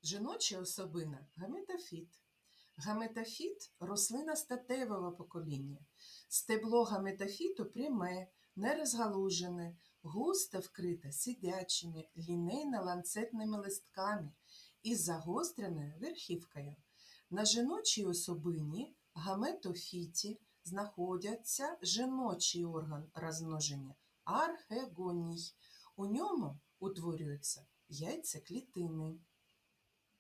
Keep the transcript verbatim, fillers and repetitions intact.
Жіноча особина – гаметофіт. Гаметофіт – рослина статевого покоління. Стебло гаметофіту пряме, нерозгалужене, густо вкрите сидячими, лінейно-ланцетними листками із загостреною верхівкою. На жіночій особині – гаметофіті знаходяться жіночий орган розмноження – архегоній. У ньому утворюються яйцеклітини.